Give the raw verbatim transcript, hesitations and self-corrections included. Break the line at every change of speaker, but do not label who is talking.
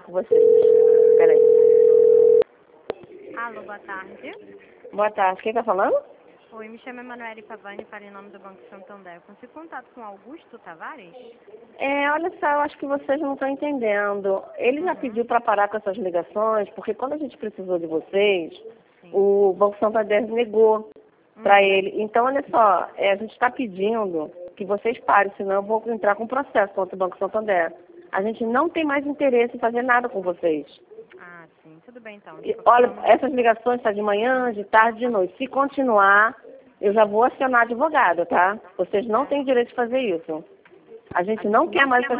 com vocês. Peraí.
Alô, boa tarde.
Boa tarde. Quem tá falando?
Oi, me chamo Emanuele Pavani, para em nome do Banco Santander. Eu consigo contato com Augusto Tavares?
É, olha só, eu acho que vocês não estão entendendo. Ele já
Uhum.
pediu para parar com essas ligações, porque quando a gente precisou de vocês,
Sim.
o Banco Santander negou para
Uhum.
ele. Então, olha só, é, a gente está pedindo que vocês parem, senão eu vou entrar com processo contra o Banco Santander. A gente não tem mais interesse em fazer nada com vocês.
Ah, sim. Tudo bem, então.
E,
De qualquer
olha,
forma-
essas ligações estão de manhã, de tarde, de noite. Se continuar, eu já vou acionar advogado, tá? Vocês não têm direito de fazer isso. A gente não quer mais essas